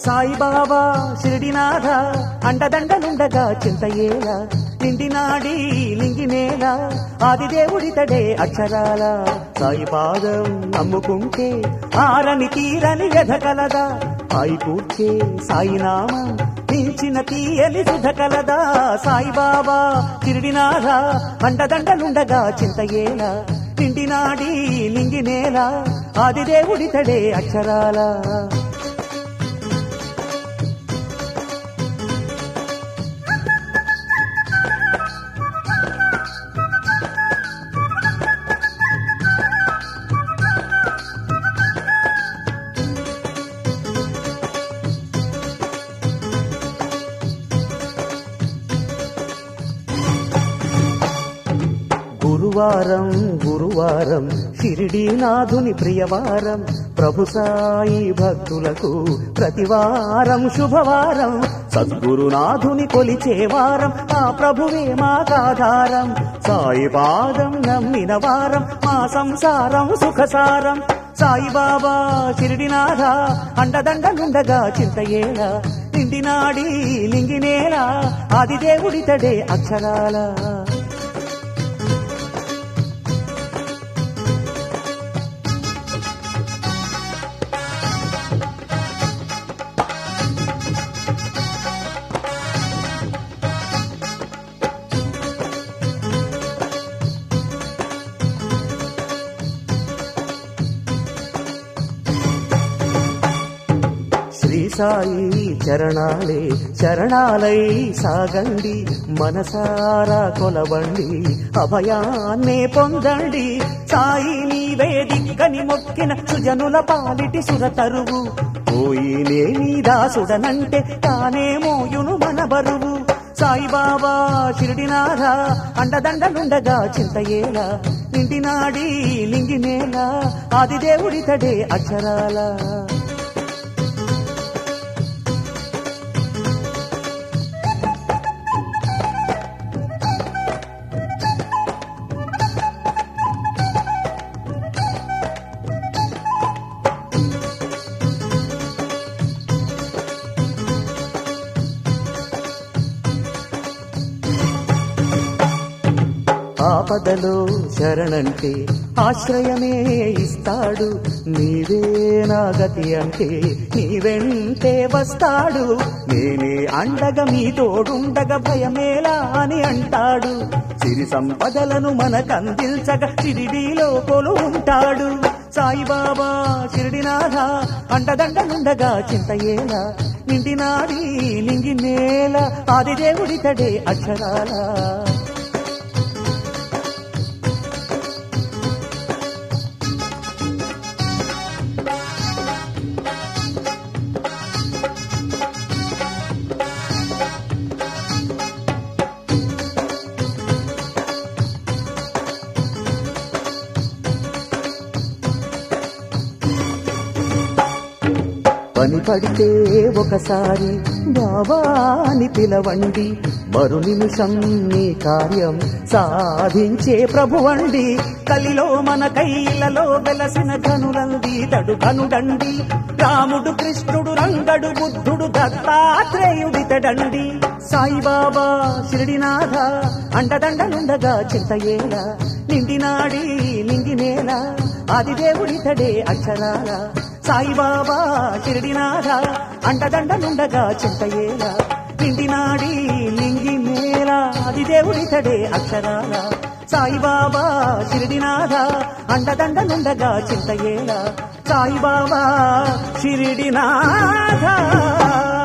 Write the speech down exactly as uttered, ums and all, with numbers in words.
సాయిబాబా షిరిడినాథ అండదండనుండగా చింతయేలా నిండినాడి లింగినేల ఆదిదేవుడితడే అక్షరాల సాయి పాదం నమ్ముకుంటే ఆరని తీరని వ్యధ కలదా సాయి కూర్చే సాయినామం మించిన తీయని సుధ కలదా సాయిబాబా షిరిడినాథ అండదండనుండగా చింతయేలా నిండినాడి లింగినేల ఆదిదేవుడితడే అక్షరాల గురువారం గురువారం షిరిడీనాథుని ప్రియవారం ప్రభు సాయి భక్తులకు ప్రతివారం శుభవారం సద్గురునాథుని కొలిచేవారం ఆ ప్రభువే మాకాధారం సాయి పాదం నమ్మిన వారం మా సంసారం సుఖసారం సాయిబాబా షిరిడినాథ అండదండనుండగా చింతయేలా నిండినాడి లింగినేలా ఆదిదేవుడితడే అక్షరాల శ్రీ సాయి చరణాలే శరణాలై సాగండి మనసారా కొలవండి అభయాన్నే పొందండి సాయి నీవే దిక్కని మొక్కిన సుజనుల పాలిటి సురతరువు పోయి నేని దాసుడనంటే తానే మోయును మన బరువు సాయిబాబా షిరిడినాథ అండదండనుండగా చింతయేలా నిండినాడి లింగినేలా ఆదిదేవుడితడే అక్షరాల ఆపదలో శరణంటే ఆశ్రయమే ఇస్తాడు నీవే నా గతి అంటే నీ వెంటే వస్తాడు నేనే అండగా మీ తోడుండగా భయమేలా అని అంటాడు సిరి సంపదలను మనకందిల్చగా షిరిడీలో కొలు ఉంటాడు సాయిబాబా షిరిడినాథ అండదండనుండగా చింతయేలా నిండినాడి లింగినేల ఆదిదేవుడితడే అక్షరాల పని పడితే ఒకసారి బాబాని పిలవండి మరు నిమిషం నీ కార్యం సాధించే ప్రభువండి కలిలో మన కైలలో వెలసిన ధనులంది తడు కనుడండి రాముడు కృష్ణుడు రంగడు బుద్ధుడు దత్తాత్రేయుడితడండి సాయిబాబా షిరిడినాథ అండదండనుండగా చింతయేలా నిండినాడి లింగినేల ఆదిదేవుడితడే అక్షరాల సాయిబాబా షిరిడినాథ అండదండనుండగా చింతయేలా నిండినాడి లింగినేల ఆదిదేవుడితడే అక్షరాల సాయిబాబా షిరిడినాథ అండదండనుండగా చింతయేలా సాయిబాబా షిరిడినాథ